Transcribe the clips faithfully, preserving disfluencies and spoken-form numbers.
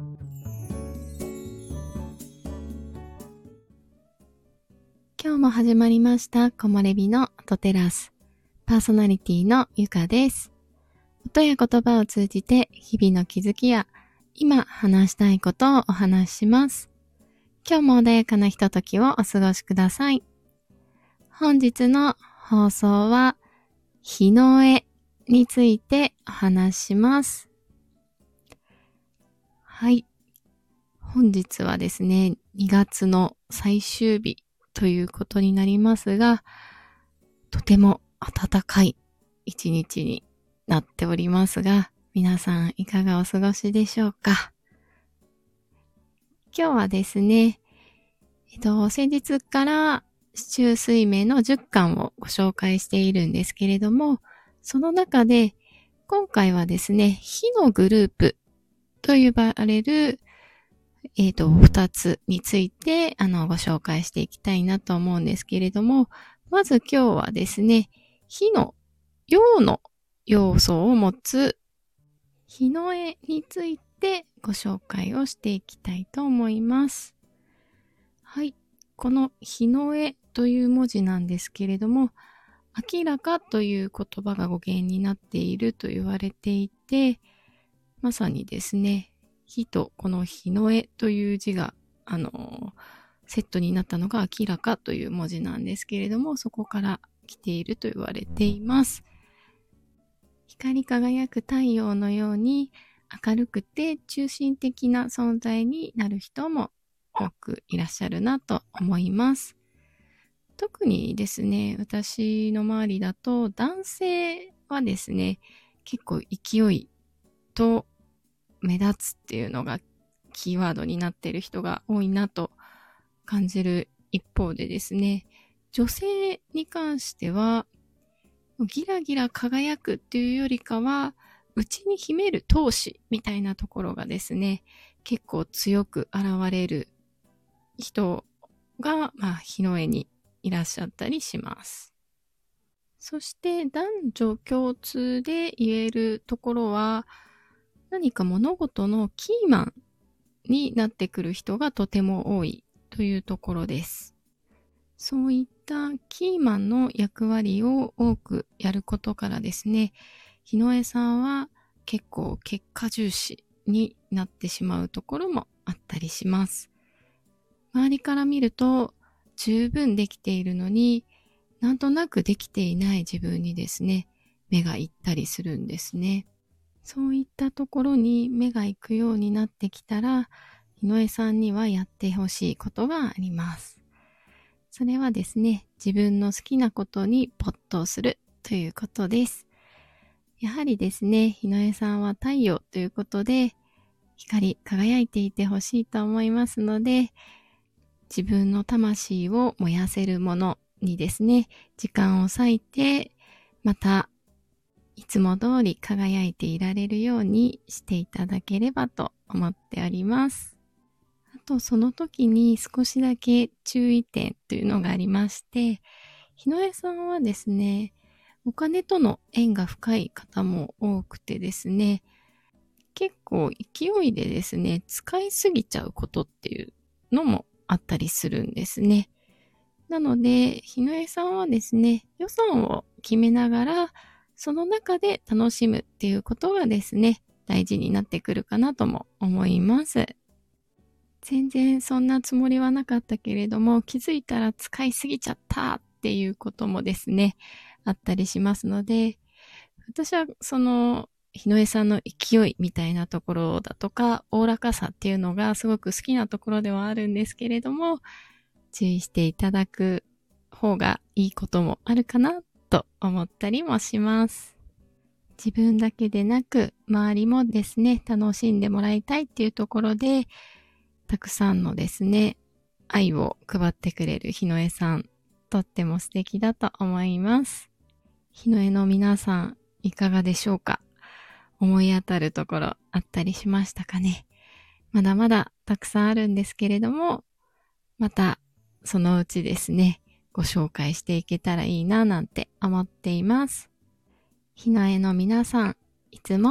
今日も始まりました木漏れ日の音テラス。パーソナリティのゆかです。音や言葉を通じて日々の気づきや今話したいことをお話しします。今日も穏やかなひとときをお過ごしください。本日の放送は日の絵についてお話しします。はい。本日はですね、にがつの最終日ということになりますが、とても暖かい一日になっておりますが、皆さんいかがお過ごしでしょうか。今日はですね、えっと、先日から四柱推命のじゅっかんをご紹介しているんですけれども、その中で今回はですね、火のグループと呼ばれるえっと、二つについて、あの、ご紹介していきたいなと思うんですけれども、まず今日はですね、火の陽の要素を持つ火の絵についてご紹介をしていきたいと思います。はい。この火の絵という文字なんですけれども、明らかという言葉が語源になっていると言われていて、まさにですね、火とこの火の絵という字が、あの、セットになったのが明らかという文字なんですけれども、そこから来ていると言われています。光り輝く太陽のように明るくて中心的な存在になる人も多くいらっしゃるなと思います。特にですね、私の周りだと男性はですね、結構勢いと目立つっていうのがキーワードになっている人が多いなと感じる一方でですね、女性に関してはギラギラ輝くっていうよりかは内に秘める闘志みたいなところがですね、結構強く現れる人が、まあ、火の絵にいらっしゃったりします。そして男女共通で言えるところは、何か物事のキーマンになってくる人がとても多いというところです。そういったキーマンの役割を多くやることからですね、日の絵さんは結構結果重視になってしまうところもあったりします。周りから見ると十分できているのに、なんとなくできていない自分にですね、目がいったりするんですね。そういったところに目が行くようになってきたら、日の絵さんにはやってほしいことがあります。それはですね、自分の好きなことに没頭するということです。やはりですね、日の絵さんは太陽ということで、光り輝いていてほしいと思いますので、自分の魂を燃やせるものにですね、時間を割いて、また、いつも通り輝いていられるようにしていただければと思っております。あとその時に少しだけ注意点というのがありまして、日の絵さんはですね、お金との縁が深い方も多くてですね、結構勢いでですね、使いすぎちゃうことっていうのもあったりするんですね。なので、日の絵さんはですね、予算を決めながら、その中で楽しむっていうことがですね、大事になってくるかなとも思います。全然そんなつもりはなかったけれども、気づいたら使いすぎちゃったっていうこともですね、あったりしますので、私はその日の絵さんの勢いみたいなところだとか、おおらかさっていうのがすごく好きなところではあるんですけれども、注意していただく方がいいこともあるかなと思ったりもします。自分だけでなく周りもですね、楽しんでもらいたいっていうところで、たくさんのですね、愛を配ってくれる日の絵さん、とっても素敵だと思います。日の絵の皆さん、いかがでしょうか？思い当たるところあったりしましたかね？まだまだたくさんあるんですけれども、またそのうちですね、ご紹介していけたらいいななんて思っています。日の絵の皆さん、いつも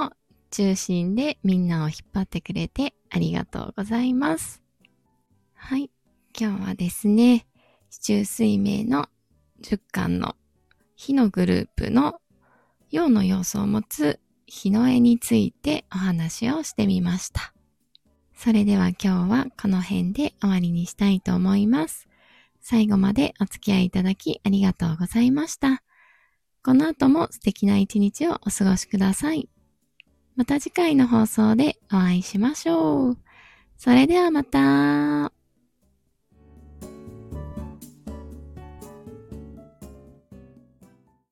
中心でみんなを引っ張ってくれてありがとうございます。はい。今日はですね、四柱推命のじゅっかんの火のグループの陽の要素を持つ火の絵についてお話をしてみました。それでは今日はこの辺で終わりにしたいと思います。最後までお付き合いいただきありがとうございました。この後も素敵な一日をお過ごしください。また次回の放送でお会いしましょう。それではまた。